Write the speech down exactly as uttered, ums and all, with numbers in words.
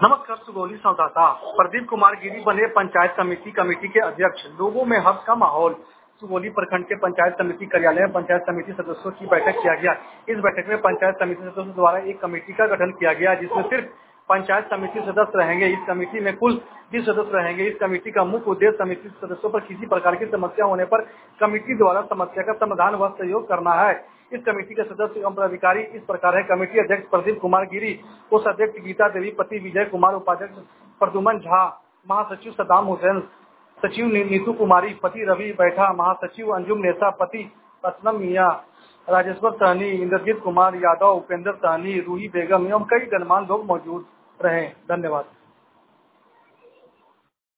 नमस्कार। सुगौली संवाददाता प्रदीप कुमार गिरी बने पंचायत समिति कमेटी के अध्यक्ष। लोगों में हर्ष का माहौल। सुगौली प्रखंड के पंचायत समिति कार्यालय में पंचायत समिति सदस्यों की बैठक किया गया। इस बैठक में पंचायत समिति सदस्यों द्वारा एक कमेटी का गठन किया गया, जिसमें सिर्फ पंचायत समिति सदस्य रहेंगे। इस कमेटी में कुल बीस सदस्य रहेंगे। इस कमेटी का मुख्य उद्देश्य समिति सदस्यों पर किसी प्रकार की समस्या होने पर कमेटी द्वारा समस्या का समाधान व सहयोग करना है। इस कमेटी के सदस्य एवं पदाधिकारी इस प्रकार है। कमेटी अध्यक्ष प्रदीप कुमार गिरी, कोषाध्यक्ष गीता देवी, पति विजय कुमार, उपाध्यक्ष प्रदुमन झा, महासचिव सदाम हुसैन, सचिव नीतू कुमारी, पति रवि बैठा, महासचिव अंजुम नेसा, पति असलम मियां, राजेश्वर सहनी, इंद्रजीत कुमार यादव, उपेंद्र सहनी, रूही बेगम एवं कई गणमान्य लोग मौजूद रहे। धन्यवाद।